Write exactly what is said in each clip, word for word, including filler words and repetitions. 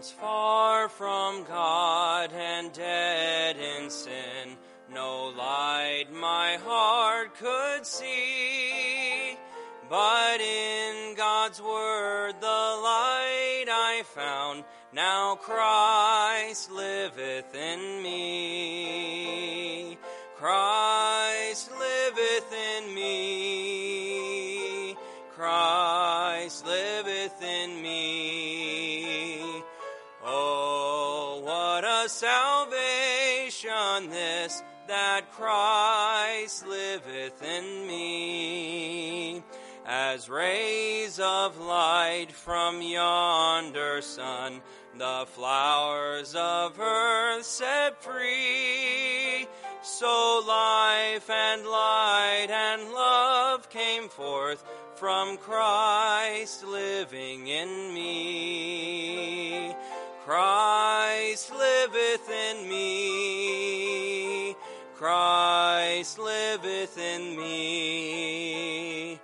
Once far from God and dead in sin, no light my heart could see. But in God's word the light I found, now Christ liveth in me. Christ liveth in me. Christ liveth in me. Oh, what a salvation this, that Christ liveth in me. As rays of light from yonder sun, the flowers of earth set free, so life and light and love came forth from Christ living in me. Christ liveth in me. Christ liveth in me.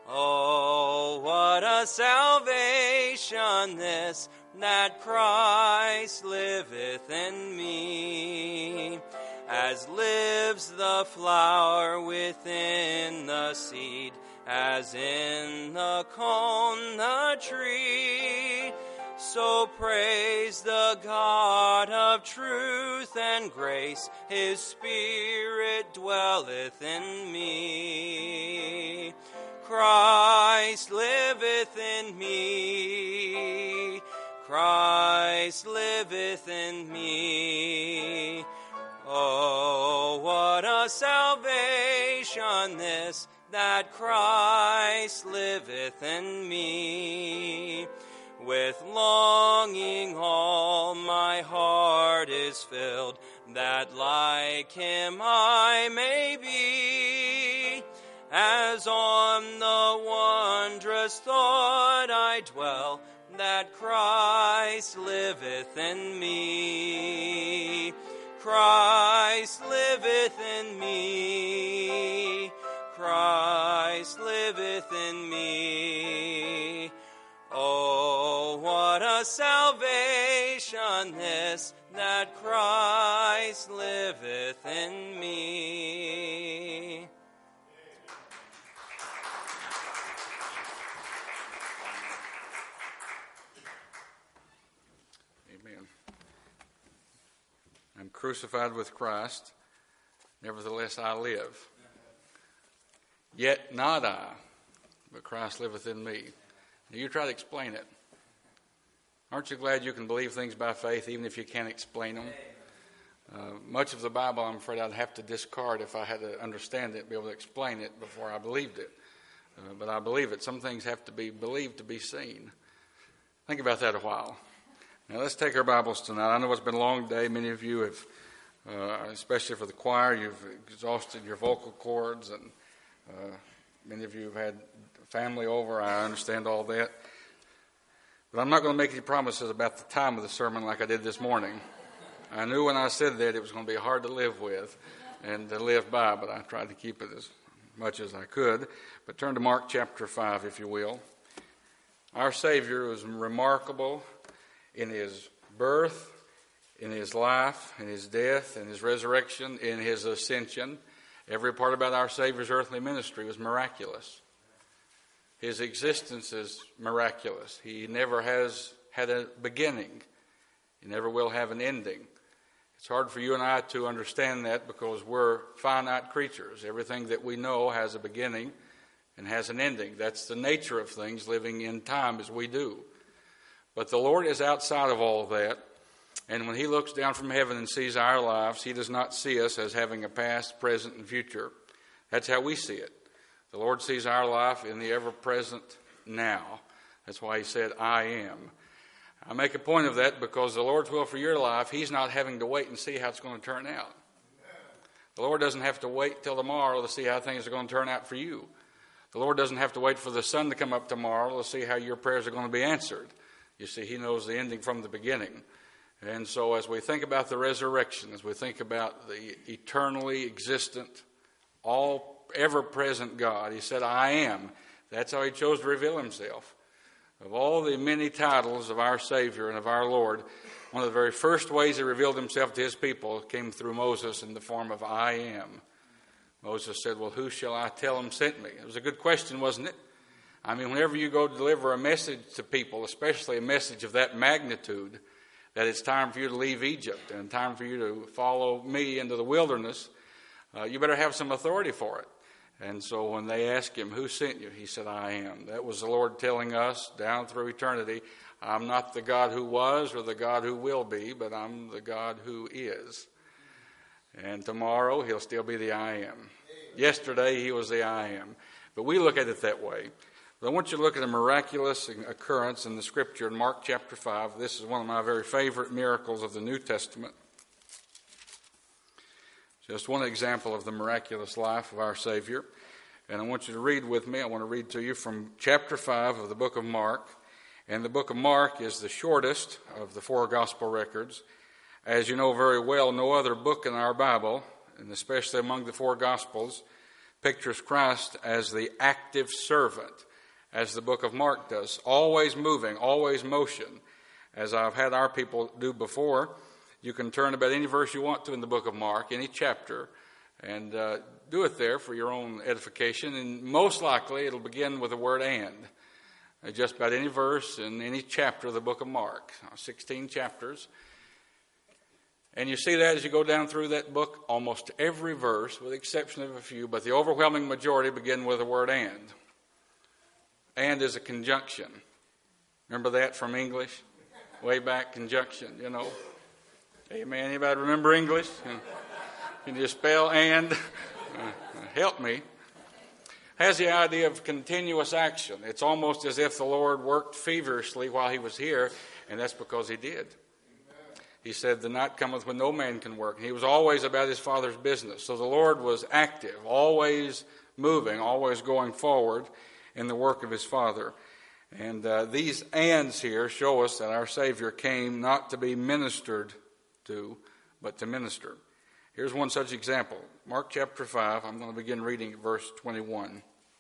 Oh, what a salvation this, that Christ liveth in me. As lives the flower within the seed, as in the cone the tree, so praise the God of truth and grace, his Spirit dwelleth in me. Christ liveth in me. Christ liveth in me. Oh, what a salvation this, that Christ liveth in me. With longing all my heart is filled, that like him I may be. As on the wondrous thought I dwell, that Christ liveth in me. Christ liveth in me. Christ liveth in me. Oh, what a salvation this, that Christ liveth in me. Amen. I'm crucified with Christ, nevertheless I live. Yet not I, but Christ liveth in me. Now you try to explain it. Aren't you glad you can believe things by faith even if you can't explain them? Uh, much of the Bible, I'm afraid I'd have to discard if I had to understand it, be able to explain it before I believed it. Uh, but I believe it. Some things have to be believed to be seen. Think about that a while. Now let's take our Bibles tonight. I know it's been a long day. Many of you have, uh, especially for the choir, you've exhausted your vocal cords, and uh, many of you have had family over. I understand all that. But I'm not going to make any promises about the time of the sermon like I did this morning. I knew when I said that it was going to be hard to live with and to live by, but I tried to keep it as much as I could. But turn to Mark chapter five, if you will. Our Savior was remarkable in his birth, in his life, in his death, in his resurrection, in his ascension. Every part about our Savior's earthly ministry was miraculous. His existence is miraculous. He never has had a beginning. He never will have an ending. It's hard for you and I to understand that because we're finite creatures. Everything that we know has a beginning and has an ending. That's the nature of things, living in time as we do. But the Lord is outside of all of that. And when he looks down from heaven and sees our lives, he does not see us as having a past, present, and future. That's how we see it. The Lord sees our life in the ever-present now. That's why he said, I am. I make a point of that because the Lord's will for your life, he's not having to wait and see how it's going to turn out. The Lord doesn't have to wait till tomorrow to see how things are going to turn out for you. The Lord doesn't have to wait for the sun to come up tomorrow to see how your prayers are going to be answered. You see, he knows the ending from the beginning. And so as we think about the resurrection, as we think about the eternally existent, all ever-present God, he said, I am. That's how he chose to reveal himself. Of all the many titles of our Savior and of our Lord, one of the very first ways he revealed himself to his people came through Moses in the form of I am. Moses said, well, who shall I tell him sent me? It was a good question, wasn't it? I mean, whenever you go to deliver a message to people, especially a message of that magnitude, that it's time for you to leave Egypt and time for you to follow me into the wilderness, uh, you better have some authority for it. And so when they asked him, who sent you? He said, I am. That was the Lord telling us down through eternity, I'm not the God who was or the God who will be, but I'm the God who is. And tomorrow he'll still be the I am. Yesterday he was the I am. But we look at it that way. But I want you to look at a miraculous occurrence in the scripture in Mark chapter five. This is one of my very favorite miracles of the New Testament. Just one example of the miraculous life of our Savior. And I want you to read with me. I want to read to you from chapter five of the book of Mark. And the book of Mark is the shortest of the four gospel records. As you know very well, no other book in our Bible, and especially among the four gospels, pictures Christ as the active servant, as the book of Mark does, always moving, always motion. As I've had our people do before, you can turn about any verse you want to in the book of Mark, any chapter, and uh, do it there for your own edification. And most likely it'll begin with the word and. Uh, just about any verse in any chapter of the book of Mark, sixteen chapters. And you see that as you go down through that book, almost every verse, with the exception of a few, but the overwhelming majority begin with the word and. And is a conjunction. Remember that from English? Way back, conjunction, you know. Amen. Anybody remember English? Can you spell and? Uh, help me. Has the idea of continuous action. It's almost as if the Lord worked feverishly while he was here, and that's because he did. He said, the night cometh when no man can work. And he was always about his Father's business. So the Lord was active, always moving, always going forward in the work of his Father. And uh, these ands here show us that our Savior came not to be ministered to, but to minister. Here's one such example. Mark chapter five, I'm going to begin reading at verse twenty-one.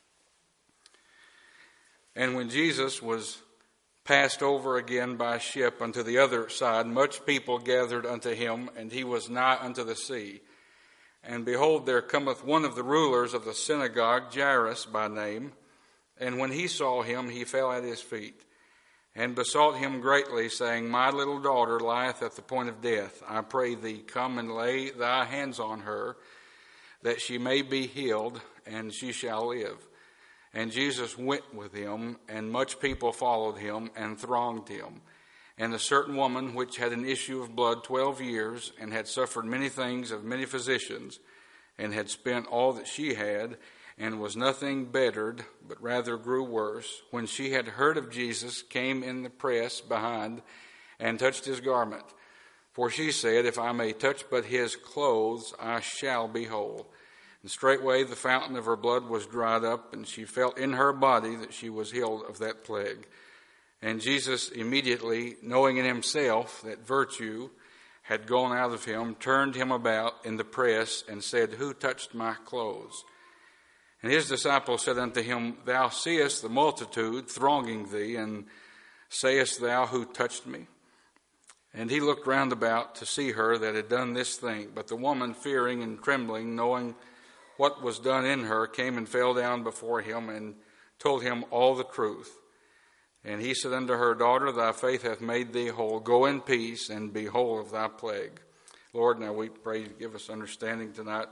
And when Jesus was passed over again by ship unto the other side, much people gathered unto him, and he was nigh unto the sea. And behold, there cometh one of the rulers of the synagogue, Jairus by name, and when he saw him, he fell at his feet, and besought him greatly, saying, My little daughter lieth at the point of death. I pray thee, come and lay thy hands on her, that she may be healed, and she shall live. And Jesus went with him, and much people followed him, and thronged him. And a certain woman, which had an issue of blood twelve years, and had suffered many things of many physicians, and had spent all that she had, and was nothing bettered, but rather grew worse, when she had heard of Jesus, came in the press behind, and touched his garment. For she said, If I may touch but his clothes, I shall be whole. And straightway the fountain of her blood was dried up, and she felt in her body that she was healed of that plague. And Jesus immediately, knowing in himself that virtue had gone out of him, turned him about in the press, and said, Who touched my clothes? And his disciples said unto him, Thou seest the multitude thronging thee, and sayest thou, Who touched me? And he looked round about to see her that had done this thing. But the woman, fearing and trembling, knowing what was done in her, came and fell down before him, and told him all the truth. And he said unto her, Daughter, thy faith hath made thee whole. Go in peace, and be whole of thy plague. Lord, now we pray you give us understanding tonight.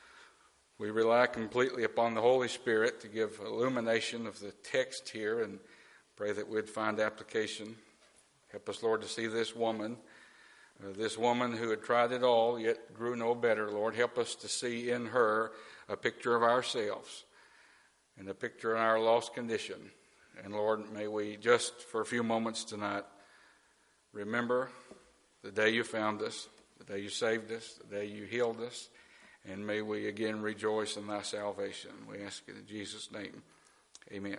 We rely completely upon the Holy Spirit to give illumination of the text here, and pray that we'd find application. Help us, Lord, to see this woman, uh, this woman who had tried it all, yet grew no better. Lord, help us to see in her a picture of ourselves and a picture of our lost condition. And Lord, may we just for a few moments tonight remember the day you found us, the day you saved us, the day you healed us, and may we again rejoice in thy salvation. We ask it in Jesus' name. Amen.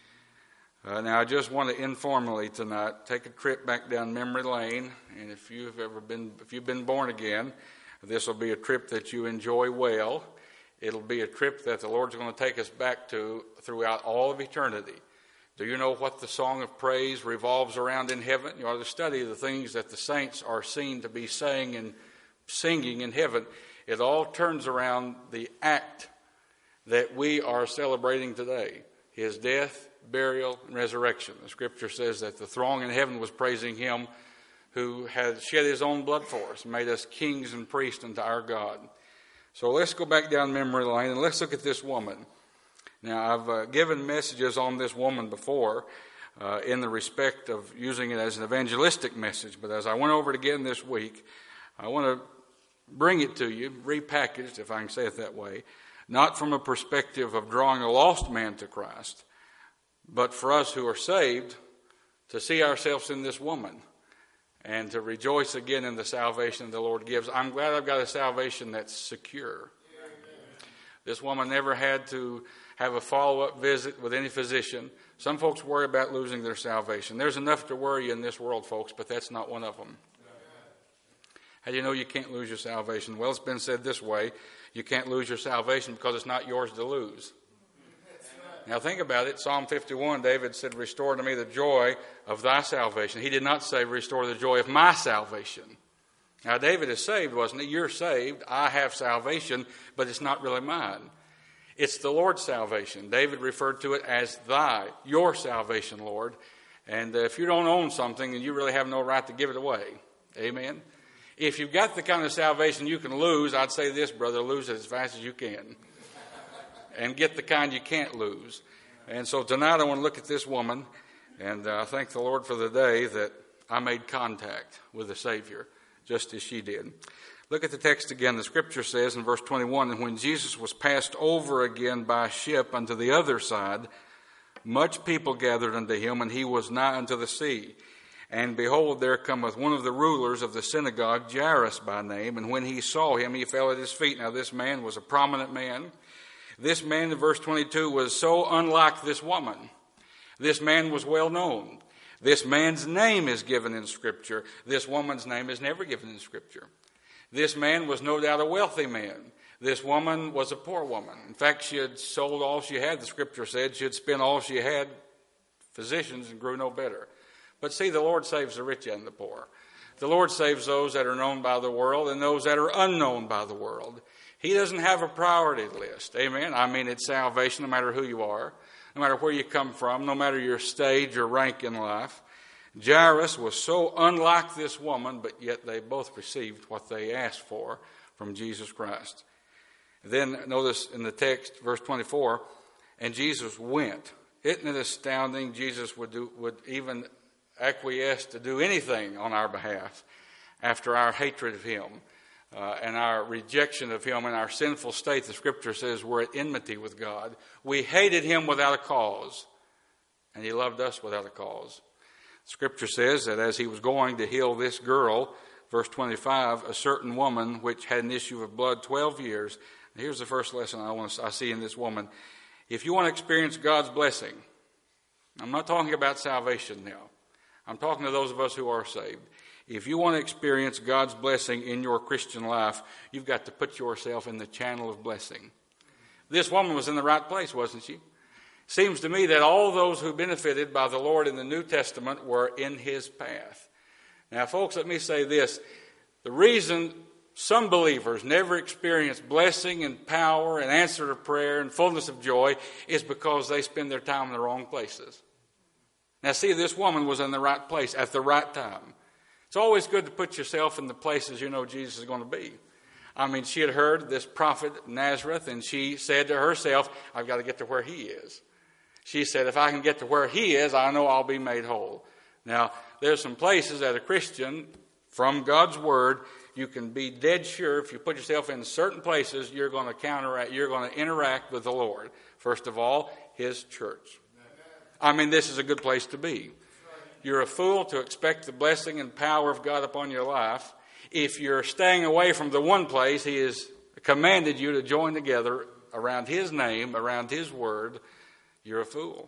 Uh, now, I just want to informally tonight take a trip back down memory lane. And if you've ever been, if you've been born again, this will be a trip that you enjoy well. It'll be a trip that the Lord's going to take us back to throughout all of eternity. Do you know what the song of praise revolves around in heaven? You ought to study the things that the saints are seen to be saying and singing in heaven. It all turns around the act that we are celebrating today, his death, burial, and resurrection. The scripture says that the throng in heaven was praising him who had shed his own blood for us, made us kings and priests unto our God. So let's go back down memory lane and let's look at this woman. Now, I've uh, given messages on this woman before uh, in the respect of using it as an evangelistic message, but as I went over it again this week, I want to bring it to you, repackaged, if I can say it that way, not from a perspective of drawing a lost man to Christ, but for us who are saved to see ourselves in this woman and to rejoice again in the salvation the Lord gives. I'm glad I've got a salvation that's secure. This woman never had to have a follow-up visit with any physician. Some folks worry about losing their salvation. There's enough to worry you in this world, folks, but that's not one of them. How do you know you can't lose your salvation? Well, it's been said this way: you can't lose your salvation because it's not yours to lose. Now think about it. Psalm fifty-one, David said, "Restore to me the joy of thy salvation." He did not say, "Restore the joy of my salvation." Now David is saved, wasn't he? You're saved. I have salvation, but it's not really mine. It's the Lord's salvation. David referred to it as thy, your salvation, Lord. And uh, if you don't own something, then you really have no right to give it away. Amen? If you've got the kind of salvation you can lose, I'd say this, brother, lose it as fast as you can. And get the kind you can't lose. And so tonight I want to look at this woman, and uh, I thank the Lord for the day that I made contact with the Savior, just as she did. Look at the text again. The scripture says in verse twenty-one, "And when Jesus was passed over again by ship unto the other side, much people gathered unto him, and he was nigh unto the sea. And behold, there cometh one of the rulers of the synagogue, Jairus by name, and when he saw him, he fell at his feet." Now this man was a prominent man. This man in verse twenty-two was so unlike this woman. This man was well known. This man's name is given in Scripture. This woman's name is never given in Scripture. This man was no doubt a wealthy man. This woman was a poor woman. In fact, she had sold all she had, the Scripture said. She had spent all she had, physicians, and grew no better. But see, the Lord saves the rich and the poor. The Lord saves those that are known by the world and those that are unknown by the world. He doesn't have a priority list. Amen? I mean, it's salvation no matter who you are, no matter where you come from, no matter your stage or rank in life. Jairus was so unlike this woman, but yet they both received what they asked for from Jesus Christ. Then notice in the text, verse twenty-four, "And Jesus went." Isn't it astounding? Jesus would do, would even acquiesce to do anything on our behalf after our hatred of him uh, and our rejection of him and our sinful state. The scripture says we're at enmity with God. We hated him without a cause, and he loved us without a cause. Scripture says that as he was going to heal this girl, verse twenty-five, a certain woman which had an issue of blood twelve years. Here's the first lesson I want to, I see in this woman. If you want to experience God's blessing, I'm not talking about salvation now. I'm talking to those of us who are saved. If you want to experience God's blessing in your Christian life, you've got to put yourself in the channel of blessing. This woman was in the right place, wasn't she? Seems to me that all those who benefited by the Lord in the New Testament were in his path. Now, folks, let me say this. The reason some believers never experience blessing and power and answer to prayer and fullness of joy is because they spend their time in the wrong places. Now, see, this woman was in the right place at the right time. It's always good to put yourself in the places you know Jesus is going to be. I mean, she had heard this prophet Nazareth, and she said to herself, I've got to get to where he is. She said, if I can get to where he is, I know I'll be made whole. Now, there's some places that a Christian, from God's Word, you can be dead sure if you put yourself in certain places, you're going to counteract, you're going to interact with the Lord. First of all, his church. I mean, this is a good place to be. You're a fool to expect the blessing and power of God upon your life. If you're staying away from the one place he has commanded you to join together around his name, around his word, you're a fool.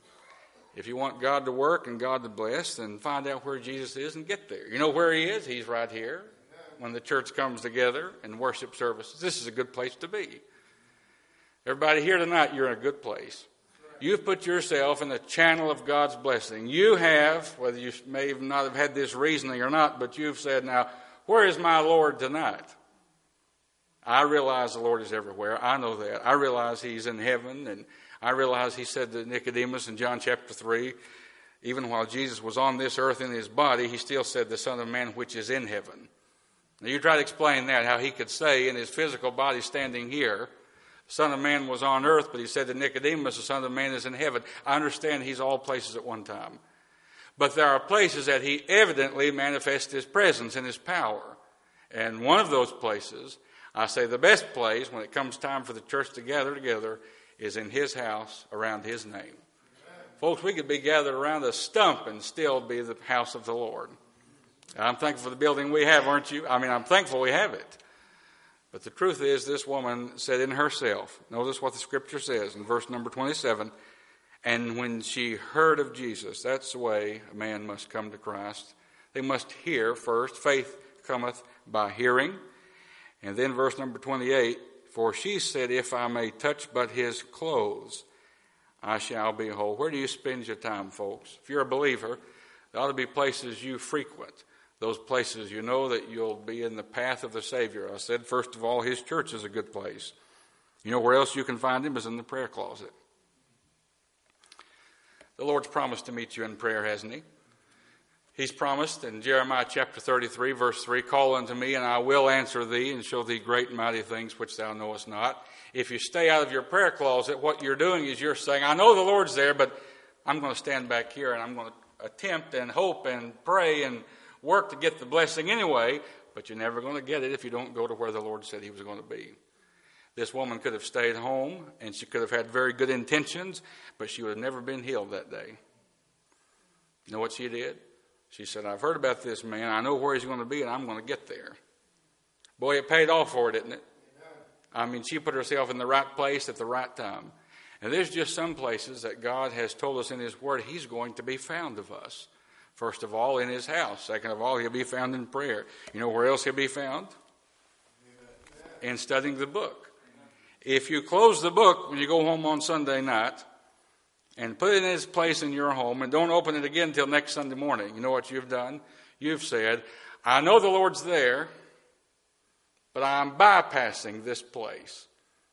If you want God to work and God to bless, then find out where Jesus is and get there. You know where he is? He's right here. When the church comes together in worship services, this is a good place to be. Everybody here tonight, you're in a good place. You've put yourself in the channel of God's blessing. You have, whether you may not have had this reasoning or not, but you've said, now, where is my Lord tonight? I realize the Lord is everywhere. I know that. I realize He's in heaven, and I realize He said to Nicodemus in John chapter three, even while Jesus was on this earth in His body, He still said, the Son of Man which is in heaven. Now you try to explain that, how He could say in His physical body standing here, the Son of Man was on earth, but He said to Nicodemus, the Son of Man is in heaven. I understand He's all places at one time. But there are places that He evidently manifests His presence and His power. And one of those places, I say the best place when it comes time for the church to gather together, is in His house around His name. Amen. Folks, we could be gathered around a stump and still be the house of the Lord. I'm thankful for the building we have, aren't you? I mean, I'm thankful we have it. But the truth is, this woman said in herself, notice what the Scripture says in verse number twenty-seven, and when she heard of Jesus, that's the way a man must come to Christ. They must hear first. Faith cometh by hearing. And then verse number twenty-eight, for she said, if I may touch but His clothes, I shall be whole. Where do you spend your time, folks? If you're a believer, there ought to be places you frequent. Those places you know that you'll be in the path of the Savior. I said, first of all, His church is a good place. You know where else you can find Him is in the prayer closet. The Lord's promised to meet you in prayer, hasn't He? He's promised in Jeremiah chapter thirty-three, verse three, call unto me, and I will answer thee, and show thee great and mighty things which thou knowest not. If you stay out of your prayer closet, what you're doing is you're saying, I know the Lord's there, but I'm going to stand back here, and I'm going to attempt and hope and pray and work to get the blessing anyway, but you're never going to get it if you don't go to where the Lord said He was going to be. This woman could have stayed home, and she could have had very good intentions, but she would have never been healed that day. You know what she did? She said, I've heard about this man. I know where he's going to be, and I'm going to get there. Boy, it paid off for it, didn't it? I mean, she put herself in the right place at the right time. And there's just some places that God has told us in His Word He's going to be found of us. First of all, in His house. Second of all, He'll be found in prayer. You know where else He'll be found? In studying the book. If you close the book when you go home on Sunday night, and put it in its place in your home, and don't open it again until next Sunday morning. You know what you've done? You've said, I know the Lord's there, but I'm bypassing this place.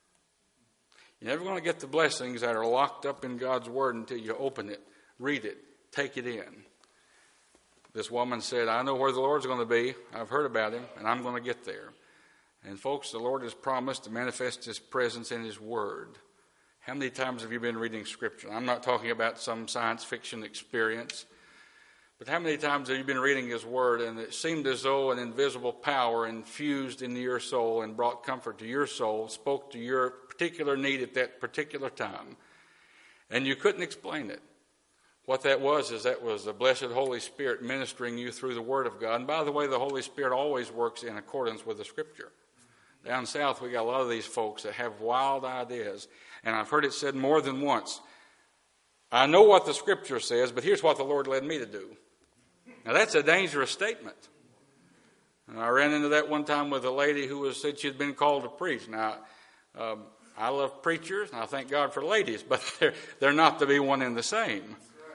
You're never going to get the blessings that are locked up in God's Word until you open it, read it, take it in. This woman said, I know where the Lord's going to be. I've heard about Him, and I'm going to get there. And folks, the Lord has promised to manifest His presence in His Word. How many times have you been reading Scripture? I'm not talking about some science fiction experience, but how many times have you been reading His Word and it seemed as though an invisible power infused into your soul and brought comfort to your soul, spoke to your particular need at that particular time, and you couldn't explain it? What that was is that was the blessed Holy Spirit ministering you through the Word of God. And by the way, the Holy Spirit always works in accordance with the Scripture. Down south, we got a lot of these folks that have wild ideas. And I've heard it said more than once, I know what the Scripture says, but here's what the Lord led me to do. Now, that's a dangerous statement. And I ran into that one time with a lady who was, said she'd been called to preach. Now, um, I love preachers, and I thank God for ladies, but they're, they're not to be one and the same.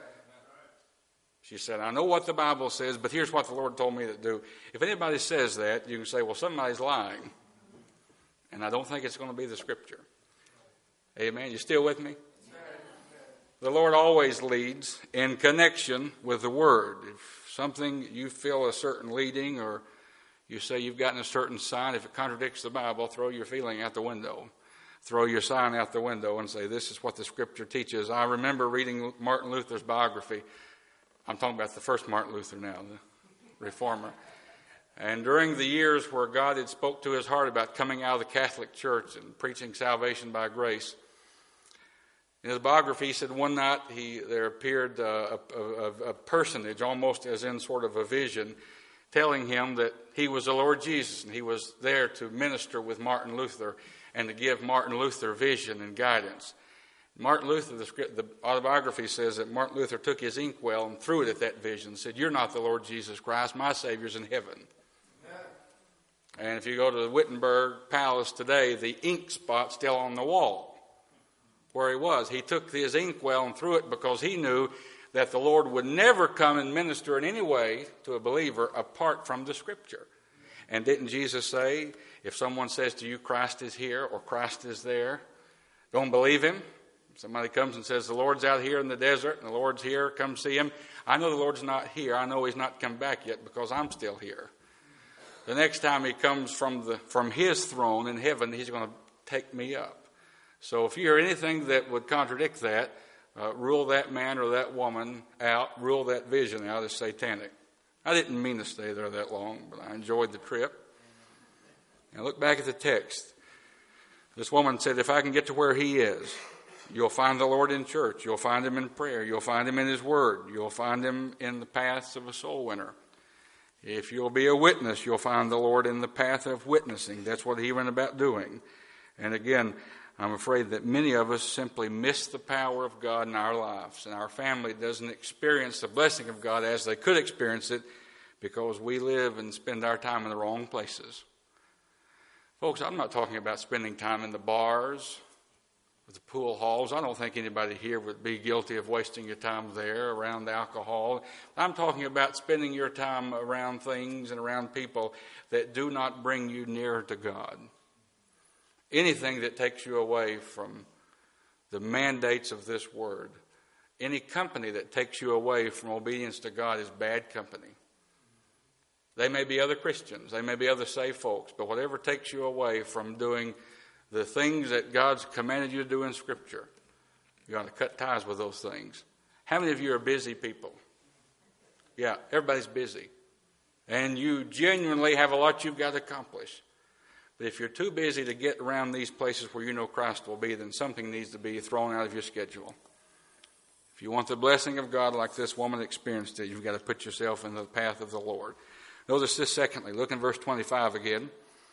She said, I know what the Bible says, but here's what the Lord told me to do. If anybody says that, you can say, well, somebody's lying. And I don't think it's going to be the Scripture. Amen. You still with me? The Lord always leads in connection with the Word. If something you feel a certain leading, or you say you've gotten a certain sign, if it contradicts the Bible, throw your feeling out the window. Throw your sign out the window and say, this is what the Scripture teaches. I remember reading Martin Luther's biography. I'm talking about the first Martin Luther now, the Reformer. And during the years where God had spoke to his heart about coming out of the Catholic Church and preaching salvation by grace, in his biography, he said one night he there appeared uh, a, a, a personage, almost as in sort of a vision, telling him that he was the Lord Jesus, and he was there to minister with Martin Luther and to give Martin Luther vision and guidance. Martin Luther, the, script, the autobiography says that Martin Luther took his inkwell and threw it at that vision and said, you're not the Lord Jesus Christ, my Savior's in heaven. Yeah. And if you go to the Wittenberg Palace today, the ink spot's still on the wall where he was. He took his inkwell and threw it because he knew that the Lord would never come and minister in any way to a believer apart from the Scripture. And didn't Jesus say, if someone says to you, Christ is here or Christ is there, don't believe him? If somebody comes and says, the Lord's out here in the desert and the Lord's here, come see him. I know the Lord's not here. I know he's not come back yet because I'm still here. The next time he comes from the from his throne in heaven, he's going to take me up. So if you hear anything that would contradict that, uh, rule that man or that woman out, rule that vision out as satanic. I didn't mean to stay there that long, but I enjoyed the trip. Now look back at the text. This woman said, if I can get to where he is, you'll find the Lord in church. You'll find him in prayer. You'll find him in his word. You'll find him in the paths of a soul winner. If you'll be a witness, you'll find the Lord in the path of witnessing. That's what he went about doing. And again, I'm afraid that many of us simply miss the power of God in our lives, and our family doesn't experience the blessing of God as they could experience it because we live and spend our time in the wrong places. Folks, I'm not talking about spending time in the bars, with the pool halls. I don't think anybody here would be guilty of wasting your time there around alcohol. I'm talking about spending your time around things and around people that do not bring you nearer to God. Anything that takes you away from the mandates of this word, any company that takes you away from obedience to God is bad company. They may be other Christians, they may be other saved folks, but whatever takes you away from doing the things that God's commanded you to do in Scripture, you ought to cut ties with those things. How many of you are busy people? Yeah, everybody's busy. And you genuinely have a lot you've got to accomplish. But if you're too busy to get around these places where you know Christ will be, then something needs to be thrown out of your schedule. If you want the blessing of God like this woman experienced it, you've got to put yourself in the path of the Lord. Notice this secondly. Look in verse twenty-five again.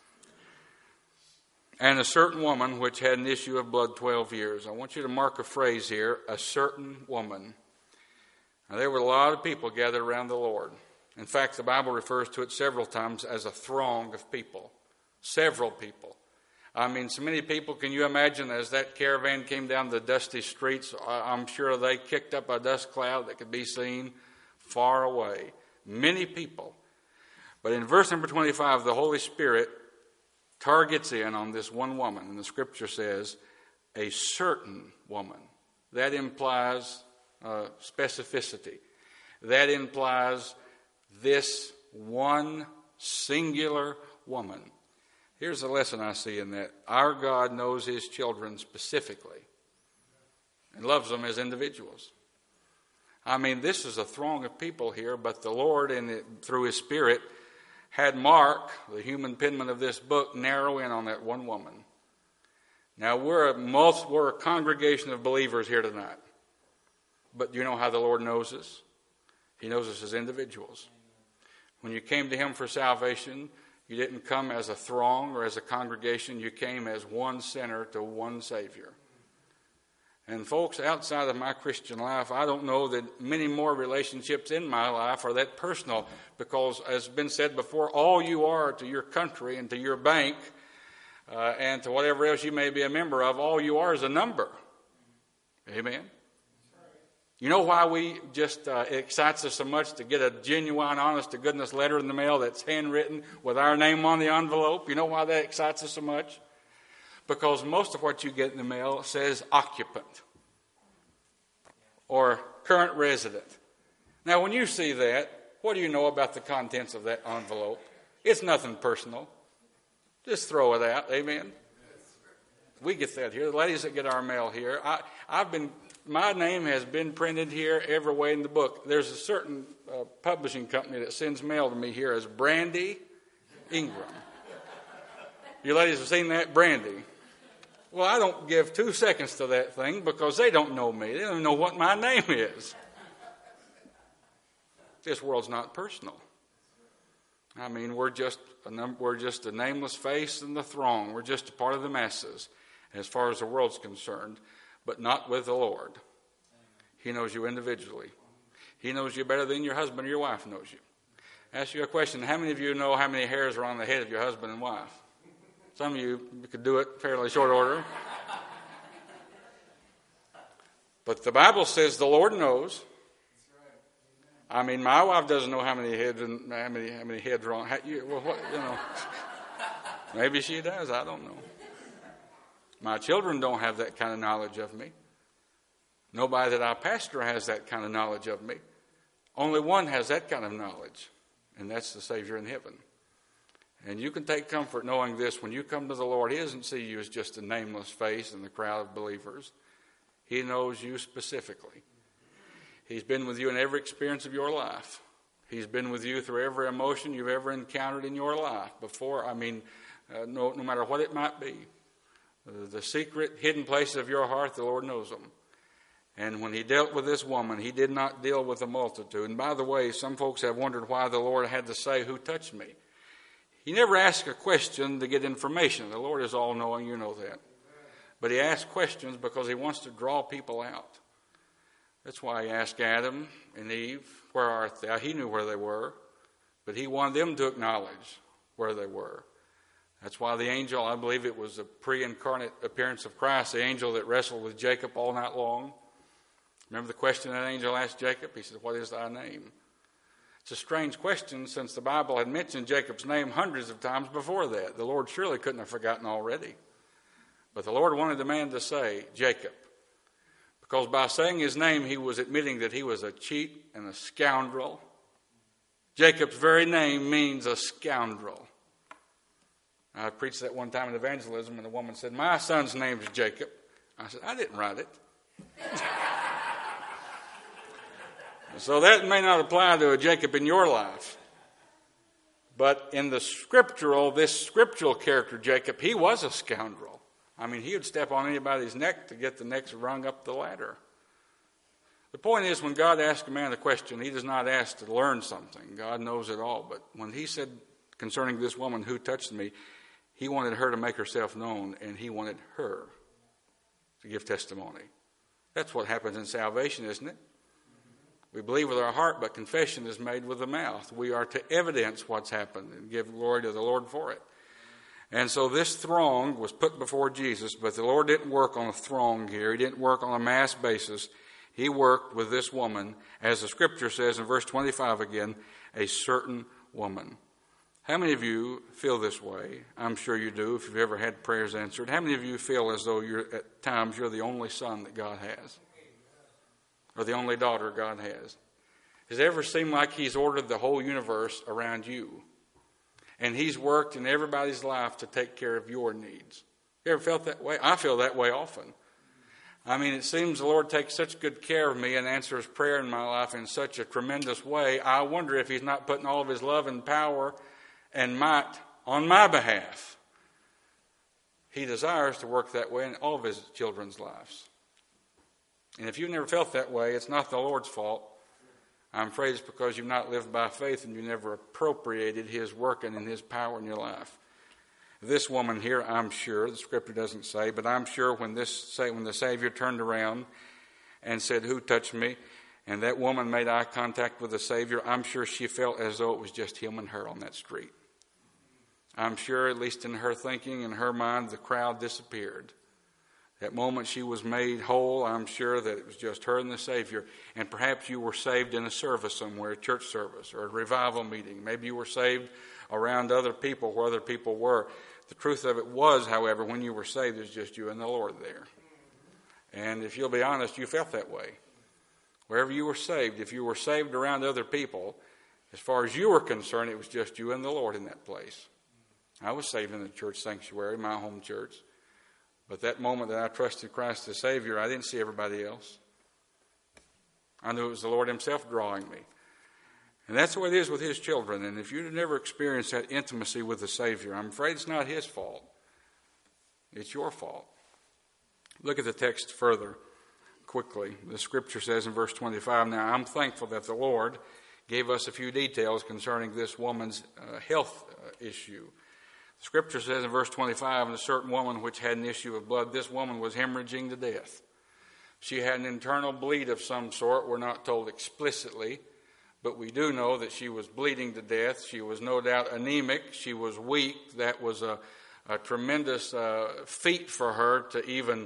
And a certain woman which had an issue of blood twelve years. I want you to mark a phrase here, a certain woman. Now, there were a lot of people gathered around the Lord. In fact, the Bible refers to it several times as a throng of people. Several people. I mean, so many people, can you imagine as that caravan came down the dusty streets, I'm sure they kicked up a dust cloud that could be seen far away. Many people. But in verse number twenty-five, the Holy Spirit targets in on this one woman, and the Scripture says, a certain woman. That implies uh, specificity. That implies this one singular woman. Here's the lesson I see in that. Our God knows his children specifically and loves them as individuals. I mean, this is a throng of people here, but the Lord, in it, through his Spirit, had Mark, the human penman of this book, narrow in on that one woman. Now, we're a, multi, we're a congregation of believers here tonight. But do you know how the Lord knows us? He knows us as individuals. When you came to him for salvation, you didn't come as a throng or as a congregation. You came as one sinner to one Savior. And folks, outside of my Christian life, I don't know that many more relationships in my life are that personal, because, as has been said before, all you are to your country and to your bank uh, and to whatever else you may be a member of, all you are is a number. Amen? You know why we just, uh, it excites us so much to get a genuine, honest-to-goodness letter in the mail that's handwritten with our name on the envelope? You know why that excites us so much? Because most of what you get in the mail says occupant or current resident. Now, when you see that, what do you know about the contents of that envelope? It's nothing personal. Just throw it out. Amen? We get that here. The ladies that get our mail here, I, I've been, my name has been printed here every way in the book. There's a certain uh, publishing company that sends mail to me here as Brandy Ingram. You ladies have seen that? Brandy. Well, I don't give two seconds to that thing because they don't know me. They don't even know what my name is. This world's not personal. I mean, we're just a num- we're just a nameless face in the throng. We're just a part of the masses as far as the world's concerned, but not with the Lord. He knows you individually. He knows you better than your husband or your wife knows you. I ask you a question. How many of you know how many hairs are on the head of your husband and wife? Some of you could do it fairly short order. But the Bible says the Lord knows. I mean, my wife doesn't know how many heads and how many how many heads are on. How, you, well, what, you know, maybe she does. I don't know. My children don't have that kind of knowledge of me. Nobody that I pastor has that kind of knowledge of me. Only one has that kind of knowledge, and that's the Savior in heaven. And you can take comfort knowing this: when you come to the Lord, He doesn't see you as just a nameless face in the crowd of believers. He knows you specifically. He's been with you in every experience of your life. He's been with you through every emotion you've ever encountered in your life before. I mean, uh, no, no matter what it might be. Uh, the secret, hidden places of your heart, the Lord knows them. And when He dealt with this woman, He did not deal with a multitude. And by the way, some folks have wondered why the Lord had to say, "Who touched me?" He never asked a question to get information. The Lord is all-knowing, you know that. But He asks questions because He wants to draw people out. That's why He asked Adam and Eve, "Where art thou?" He knew where they were, but He wanted them to acknowledge where they were. That's why the angel, I believe it was a pre-incarnate appearance of Christ, the angel that wrestled with Jacob all night long. Remember the question that angel asked Jacob? He said, "What is thy name?" It's a strange question since the Bible had mentioned Jacob's name hundreds of times before that. The Lord surely couldn't have forgotten already. But the Lord wanted the man to say, Jacob. Because by saying his name, he was admitting that he was a cheat and a scoundrel. Jacob's very name means a scoundrel. I preached that one time in evangelism, and the woman said, "My son's name is Jacob." I said, "I didn't write it." So that may not apply to a Jacob in your life. But in the scriptural, this scriptural character, Jacob, he was a scoundrel. I mean, he would step on anybody's neck to get the next rung up the ladder. The point is, when God asks a man a question, He does not ask to learn something. God knows it all. But when He said concerning this woman, "Who touched me?" He wanted her to make herself known, and He wanted her to give testimony. That's what happens in salvation, isn't it? We believe with our heart, but confession is made with the mouth. We are to evidence what's happened and give glory to the Lord for it. And so this throng was put before Jesus, but the Lord didn't work on a throng here. He didn't work on a mass basis. He worked with this woman, as the scripture says in verse twenty-five again, a certain woman. How many of you feel this way? I'm sure you do if you've ever had prayers answered. How many of you feel as though you're at times you're the only son that God has? Or the only daughter God has? Does it ever seem like He's ordered the whole universe around you? And He's worked in everybody's life to take care of your needs. You ever felt that way? I feel that way often. I mean, it seems the Lord takes such good care of me and answers prayer in my life in such a tremendous way. I wonder if He's not putting all of His love and power and might on my behalf. He desires to work that way in all of His children's lives. And if you've never felt that way, it's not the Lord's fault. I'm afraid it's because you've not lived by faith and you never appropriated His working and His power in your life. This woman here, I'm sure, the scripture doesn't say, but I'm sure when this say when the Savior turned around and said, "Who touched me?" and that woman made eye contact with the Savior, I'm sure she felt as though it was just Him and her on that street. I'm sure, at least in her thinking, in her mind, the crowd disappeared. That moment she was made whole, I'm sure that it was just her and the Savior. And perhaps you were saved in a service somewhere, a church service or a revival meeting. Maybe you were saved around other people where other people were. The truth of it was, however, when you were saved, it was just you and the Lord there. And if you'll be honest, you felt that way. Wherever you were saved, if you were saved around other people, as far as you were concerned, it was just you and the Lord in that place. I was saved in the church sanctuary, my home church. But that moment that I trusted Christ as Savior, I didn't see everybody else. I knew it was the Lord Himself drawing me. And that's the way it is with His children. And if you've never experienced that intimacy with the Savior, I'm afraid it's not His fault. It's your fault. Look at the text further quickly. The scripture says in verse twenty-five, "Now I'm thankful that the Lord gave us a few details concerning this woman's uh, health uh, issue. The scripture says in verse twenty-five, "And a certain woman which had an issue of blood," this woman was hemorrhaging to death. She had an internal bleed of some sort. We're not told explicitly, but we do know that she was bleeding to death. She was no doubt anemic. She was weak. That was a, a tremendous uh, feat for her to even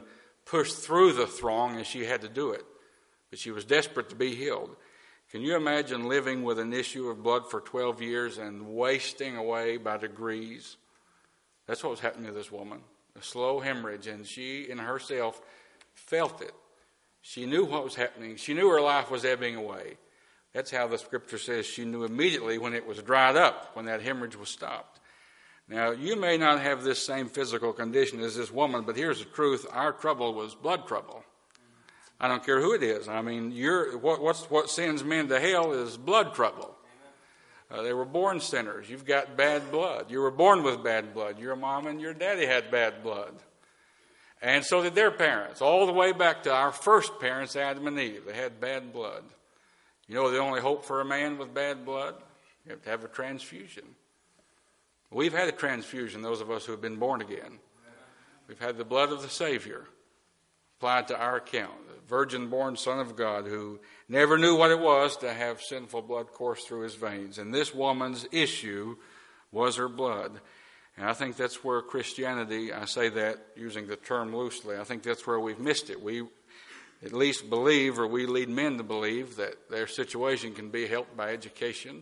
pushed through the throng and she had to do it. But she was desperate to be healed. Can you imagine living with an issue of blood for twelve years and wasting away by degrees? That's what was happening to this woman. A slow hemorrhage, and she in herself felt it. She knew what was happening. She knew her life was ebbing away. That's how the scripture says she knew immediately when it was dried up, when that hemorrhage was stopped. Now, you may not have this same physical condition as this woman, but here's the truth. Our trouble was blood trouble. I don't care who it is. I mean, you're, what, what's, what sends men to hell is blood trouble. Uh, they were born sinners. You've got bad blood. You were born with bad blood. Your mom and your daddy had bad blood. And so did their parents, all the way back to our first parents, Adam and Eve. They had bad blood. You know the only hope for a man with bad blood? You have to have a transfusion. We've had a transfusion, those of us who have been born again. We've had the blood of the Savior applied to our account, the virgin-born Son of God who never knew what it was to have sinful blood course through his veins. And this woman's issue was her blood. And I think that's where Christianity, I say that using the term loosely, I think that's where we've missed it. We at least believe, or we lead men to believe, that their situation can be helped by education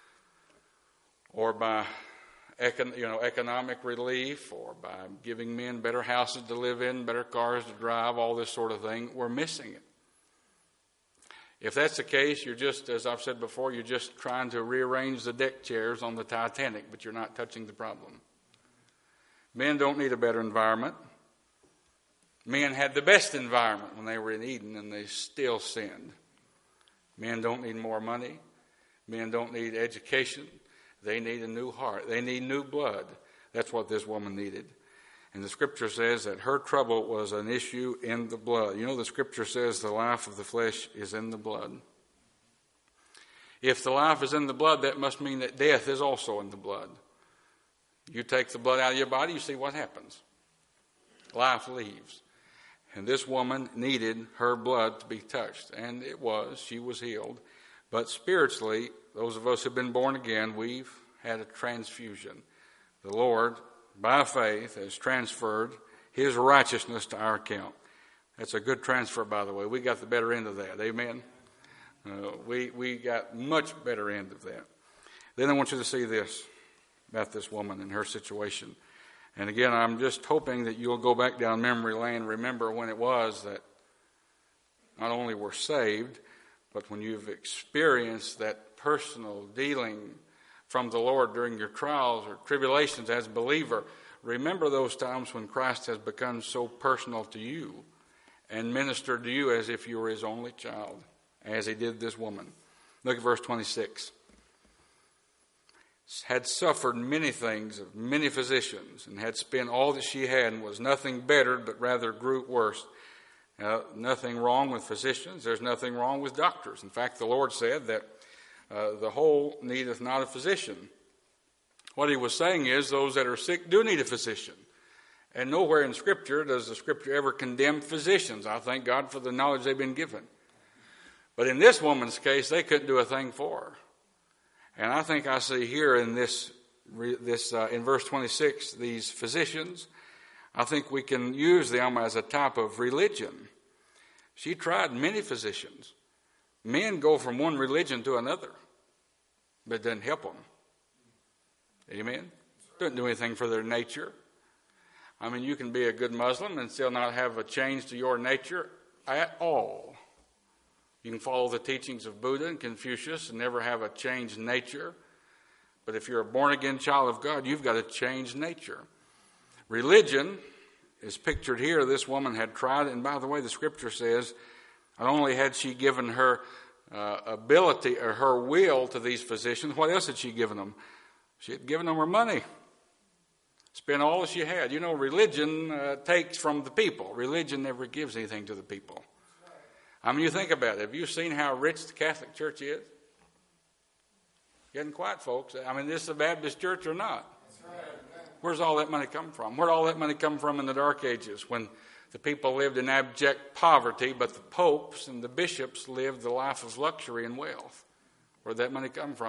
or by econ, you know, economic relief or by giving men better houses to live in, better cars to drive, all this sort of thing. We're missing it. If that's the case, you're just, as I've said before, you're just trying to rearrange the deck chairs on the Titanic, but you're not touching the problem. Men don't need a better environment. Men had the best environment when they were in Eden, and they still sinned. Men don't need more money. Men don't need education. They need a new heart. They need new blood. That's what this woman needed. And the scripture says that her trouble was an issue in the blood. You know, the scripture says the life of the flesh is in the blood. If the life is in the blood, that must mean that death is also in the blood. You take the blood out of your body, you see what happens. Life leaves. And this woman needed her blood to be touched. And it was. She was healed. But spiritually, those of us who have been born again, we've had a transfusion. The Lord, by faith, has transferred his righteousness to our account. That's a good transfer, by the way. We got the better end of that. Amen? Uh, we, we got much better end of that. Then I want you to see this about this woman and her situation. And again, I'm just hoping that you'll go back down memory lane, remember when it was that not only we're saved, but when you've experienced that personal dealing from the Lord during your trials or tribulations as a believer, remember those times when Christ has become so personal to you and ministered to you as if you were his only child, as he did this woman. Look at verse twenty-six. Had suffered many things of many physicians, and had spent all that she had, and was nothing bettered, but rather grew worse. Uh, nothing wrong with physicians. There's nothing wrong with doctors. In fact, the Lord said that uh, the whole needeth not a physician. What he was saying is those that are sick do need a physician. And nowhere in Scripture does the Scripture ever condemn physicians. I thank God for the knowledge they've been given. But in this woman's case, they couldn't do a thing for her. And I think I see here in this, this uh, in verse twenty-six, these physicians, I think we can use them as a type of religion. She tried many physicians. Men go from one religion to another, but it doesn't help them. Amen? Doesn't do anything for their nature. I mean, you can be a good Muslim and still not have a change to your nature at all. You can follow the teachings of Buddha and Confucius and never have a changed nature. But if you're a born-again child of God, you've got a changed nature. Religion is pictured here. This woman had tried it. And by the way, the scripture says, not only had she given her uh, ability or her will to these physicians, what else had she given them? She had given them her money. Spent all that she had. You know, religion uh, takes from the people. Religion never gives anything to the people. I mean, you think about it. Have you seen how rich the Catholic Church is? Getting quiet, folks. I mean, this is a Baptist church or not? Where's all that money come from? Where'd all that money come from in the Dark Ages when the people lived in abject poverty, but the popes and the bishops lived the life of luxury and wealth? Where'd that money come from?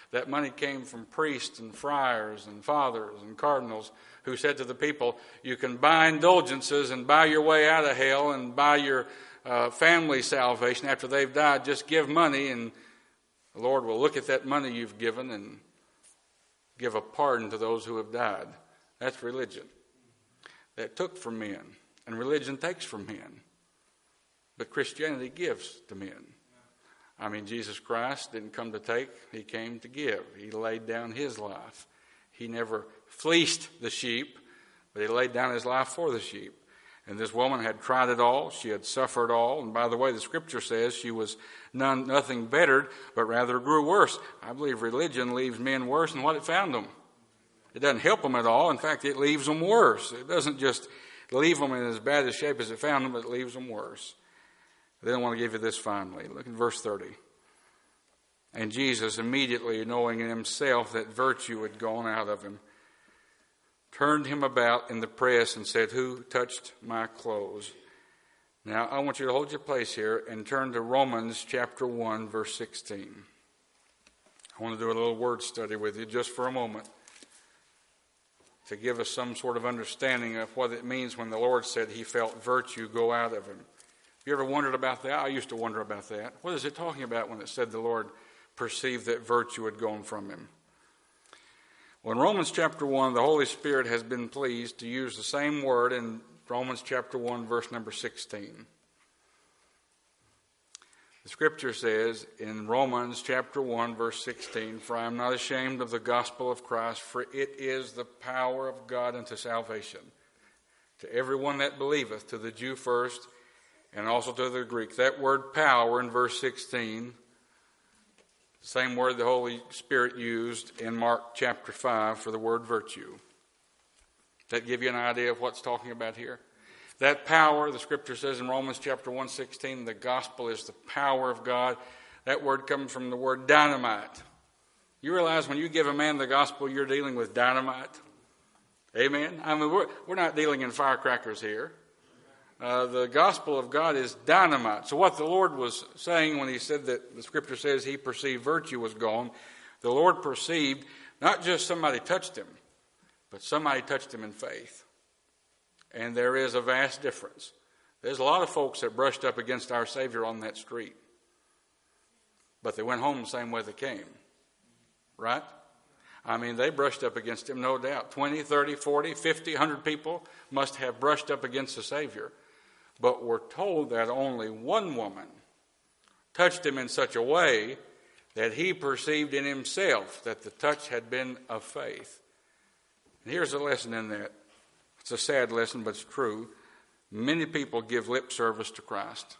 That money came from priests and friars and fathers and cardinals who said to the people, you can buy indulgences and buy your way out of hell and buy your uh, family salvation after they've died. Just give money and the Lord will look at that money you've given and give a pardon to those who have died. That's religion. That took from men, and religion takes from men. But Christianity gives to men. I mean, Jesus Christ didn't come to take, he came to give. He laid down his life. He never fleeced the sheep, but he laid down his life for the sheep. And this woman had tried it all. She had suffered all. And by the way, the scripture says she was none, nothing bettered, but rather grew worse. I believe religion leaves men worse than what it found them. It doesn't help them at all. In fact, it leaves them worse. It doesn't just leave them in as bad a shape as it found them, but it leaves them worse. Then I want to give you this finally. Look at verse thirty. And Jesus, immediately knowing in himself that virtue had gone out of him, turned him about in the press and said, who touched my clothes? Now, I want you to hold your place here and turn to Romans chapter one, verse sixteen. I want to do a little word study with you just for a moment to give us some sort of understanding of what it means when the Lord said he felt virtue go out of him. Have you ever wondered about that? I used to wonder about that. What is it talking about when it said the Lord perceived that virtue had gone from him? Well, in Romans chapter one, the Holy Spirit has been pleased to use the same word in Romans chapter one, verse number sixteen. The scripture says in Romans chapter one, verse sixteen, for I am not ashamed of the gospel of Christ, for it is the power of God unto salvation, to everyone that believeth, to the Jew first, and also to the Greek. That word power in verse sixteen, same word the Holy Spirit used in Mark chapter five for the word virtue. Does that give you an idea of what's talking about here? That power, the scripture says in Romans chapter one sixteen, the gospel is the power of God. That word comes from the word dynamite. You realize when you give a man the gospel, you're dealing with dynamite? Amen? I mean, we're, we're not dealing in firecrackers here. Uh, the gospel of God is dynamite. So what the Lord was saying when he said that the scripture says he perceived virtue was gone, the Lord perceived not just somebody touched him, but somebody touched him in faith. And there is a vast difference. There's a lot of folks that brushed up against our Savior on that street, but they went home the same way they came. Right? I mean, they brushed up against him, no doubt. twenty, thirty, forty, fifty, one hundred people must have brushed up against the Savior. But we're told that only one woman touched him in such a way that he perceived in himself that the touch had been of faith. And here's a lesson in that. It's a sad lesson, but it's true. Many people give lip service to Christ.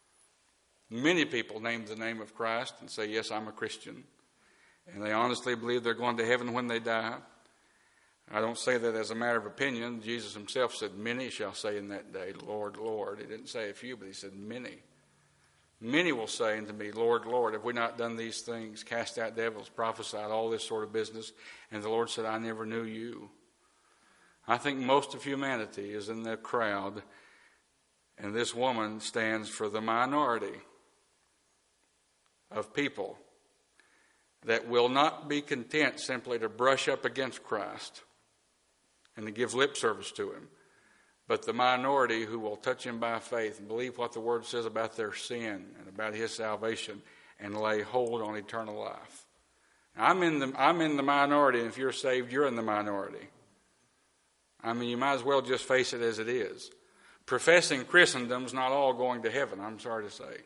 Many people name the name of Christ and say, yes, I'm a Christian. And they honestly believe they're going to heaven when they die. I don't say that as a matter of opinion. Jesus himself said, many shall say in that day, Lord, Lord. He didn't say a few, but he said many. Many will say unto me, Lord, Lord, have we not done these things, cast out devils, prophesied, all this sort of business? And the Lord said, I never knew you. I think most of humanity is in the crowd, and this woman stands for the minority of people that will not be content simply to brush up against Christ and to give lip service to him, but the minority who will touch him by faith and believe what the Word says about their sin and about his salvation and lay hold on eternal life. I'm in the, I'm in the minority, and if you're saved, you're in the minority. I mean, you might as well just face it as it is. Professing Christendom's not all going to heaven, I'm sorry to say.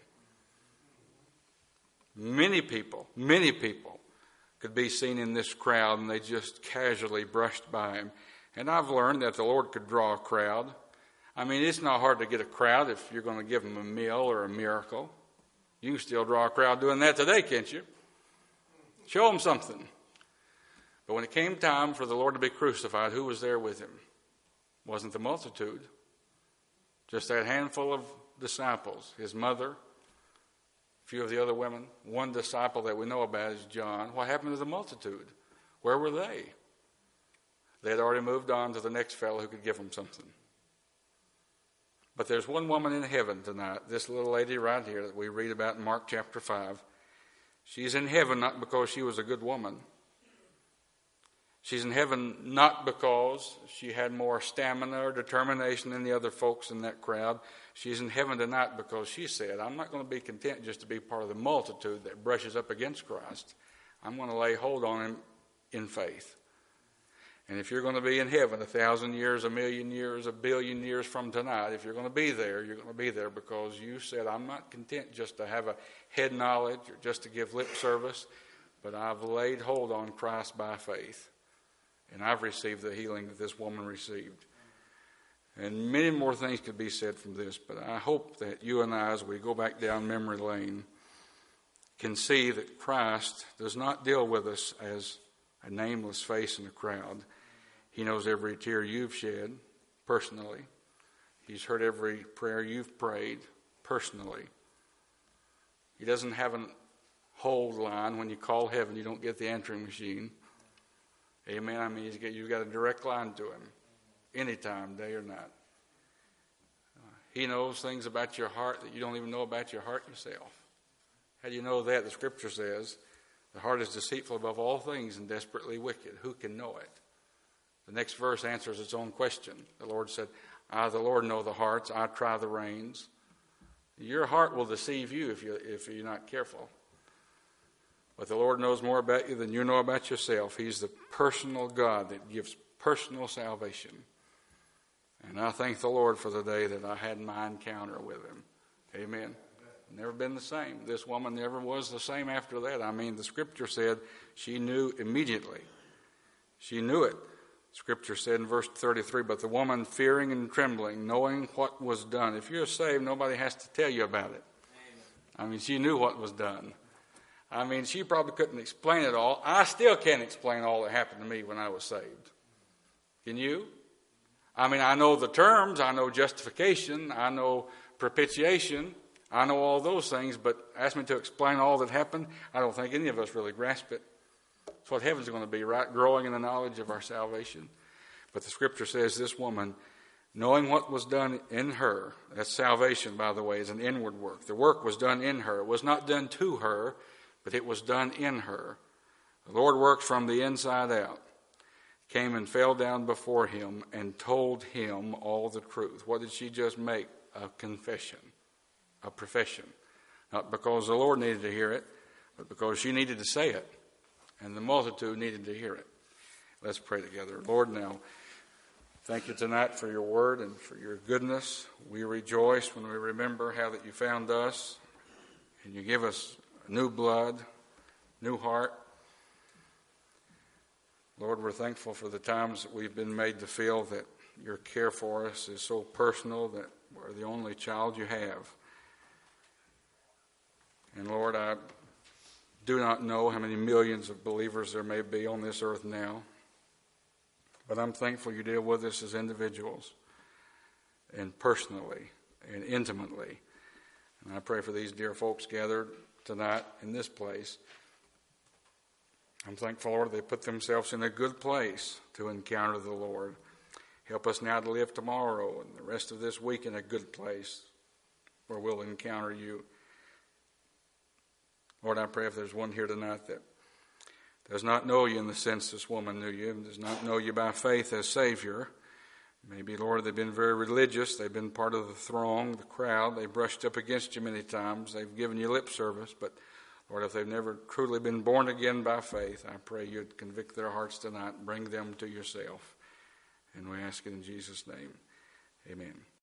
Many people, many people could be seen in this crowd, and they just casually brushed by him. And I've learned that the Lord could draw a crowd. I mean, it's not hard to get a crowd if you're going to give them a meal or a miracle. You can still draw a crowd doing that today, can't you? Show them something. But when it came time for the Lord to be crucified, who was there with him? It wasn't the multitude. Just that handful of disciples, his mother, a few of the other women. One disciple that we know about is John. What happened to the multitude? Where were they? They had already moved on to the next fellow who could give them something. But there's one woman in heaven tonight, this little lady right here that we read about in Mark chapter five. She's in heaven not because she was a good woman. She's in heaven not because she had more stamina or determination than the other folks in that crowd. She's in heaven tonight because she said, I'm not going to be content just to be part of the multitude that brushes up against Christ. I'm going to lay hold on him in faith. And if you're going to be in heaven a thousand years, a million years, a billion years from tonight, if you're going to be there, you're going to be there because you said, I'm not content just to have a head knowledge or just to give lip service, but I've laid hold on Christ by faith. And I've received the healing that this woman received. And many more things could be said from this, but I hope that you and I, as we go back down memory lane, can see that Christ does not deal with us as a nameless face in a crowd. He knows every tear you've shed personally. He's heard every prayer you've prayed personally. He doesn't have a hold line. When you call heaven, you don't get the answering machine. Amen. I mean, he's got, you've got a direct line to him anytime, day or night. Uh, he knows things about your heart that you don't even know about your heart yourself. How do you know that? The scripture says, the heart is deceitful above all things and desperately wicked. Who can know it? The next verse answers its own question. The Lord said, I, the Lord, know the hearts. I try the reins. Your heart will deceive you if, you, if you're not careful. But the Lord knows more about you than you know about yourself. He's the personal God that gives personal salvation. And I thank the Lord for the day that I had my encounter with him. Amen. Never been the same. This woman never was the same after that. I mean, the scripture said she knew immediately. She knew it. Scripture said in verse thirty-three, but the woman fearing and trembling, knowing what was done. If you're saved, nobody has to tell you about it. I mean, she knew what was done. I mean, she probably couldn't explain it all. I still can't explain all that happened to me when I was saved. Can you? I mean, I know the terms. I know justification. I know propitiation. I know all those things, but ask me to explain all that happened, I don't think any of us really grasp it. That's what heaven's going to be, right? Growing in the knowledge of our salvation. But the scripture says this woman, knowing what was done in her, that's salvation, by the way, is an inward work. The work was done in her. It was not done to her, but it was done in her. The Lord works from the inside out. Came and fell down before him and told him all the truth. What did she just make? A confession. A profession. Not because the Lord needed to hear it, but because she needed to say it. And the multitude needed to hear it. Let's pray together. Lord, now, thank you tonight for your word and for your goodness. We rejoice when we remember how that you found us and you give us new blood, new heart. Lord, we're thankful for the times that we've been made to feel that your care for us is so personal that we're the only child you have. And Lord, I do not know how many millions of believers there may be on this earth now, but I'm thankful you deal with us as individuals and personally and intimately. And I pray for these dear folks gathered tonight in this place. I'm thankful, Lord, they put themselves in a good place to encounter the Lord. Help us now to live tomorrow and the rest of this week in a good place where we'll encounter you. Lord, I pray if there's one here tonight that does not know you in the sense this woman knew you, and does not know you by faith as Savior. Maybe, Lord, they've been very religious. They've been part of the throng, the crowd. They've brushed up against you many times. They've given you lip service. But, Lord, if they've never truly been born again by faith, I pray you'd convict their hearts tonight and bring them to yourself. And we ask it in Jesus' name. Amen.